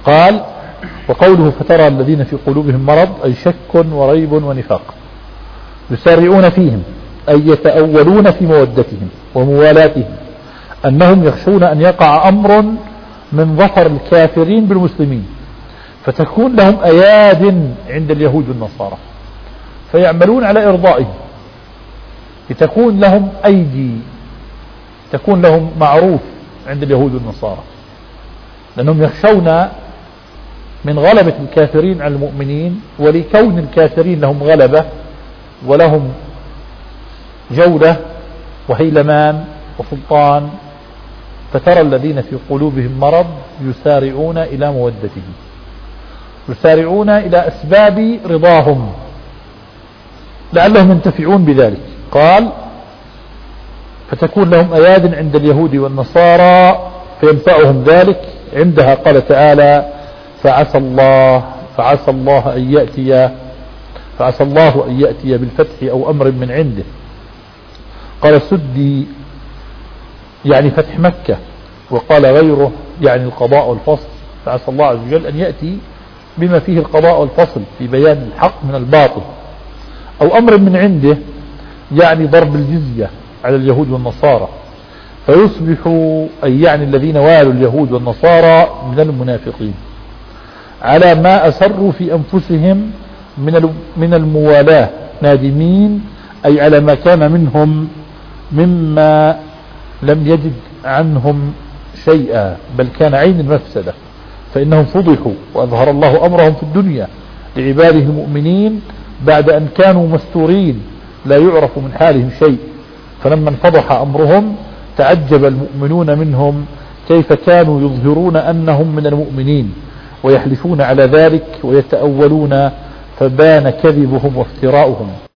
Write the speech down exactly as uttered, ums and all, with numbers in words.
قال وقوله فترى الذين في قلوبهم مرض أي شك وريب ونفاق يسارعون فيهم أي يتأولون في مودتهم وموالاتهم أنهم يخشون أن يقع أمر من ظفر الكافرين بالمسلمين فتكون لهم أياد عند اليهود والنصارى فيعملون على إرضائهم لتكون لهم أيدي تكون لهم معروف عند اليهود والنصارى لأنهم يخشون من غلبة الكافرين على المؤمنين ولكون الكافرين لهم غلبة ولهم جولة وهيلمان وسلطان فترى الذين في قلوبهم مرض يسارعون إلى مودته يسارعون إلى أسباب رضاهم لعلهم ينتفعون بذلك. قال فتكون لهم أياد عند اليهود والنصارى فينفعهم ذلك عندها. قال تعالى فعسى الله فعسى الله أن يأتي فعسى الله أن يأتي بالفتح أو أمر من عنده. قال السدي يعني فتح مكة وقال غيره يعني القضاء والفصل فعسى الله عز وجل أن يأتي بما فيه القضاء والفصل في بيان الحق من الباطل أو أمر من عنده يعني ضرب الجزية على اليهود والنصارى فيصبحوا أي يعني الذين والوا اليهود والنصارى من المنافقين على ما أسروا في أنفسهم من من الموالاة نادمين أي على ما كان منهم مما لم يجد عنهم شيئا بل كان عين المفسدة فإنهم فضحوا وأظهر الله أمرهم في الدنيا لعباده المؤمنين بعد أن كانوا مستورين لا يعرف من حالهم شيء فلما انفضح أمرهم تعجب المؤمنون منهم كيف كانوا يظهرون أنهم من المؤمنين ويحلفون على ذلك ويتأولون فبان كذبهم وافتراؤهم.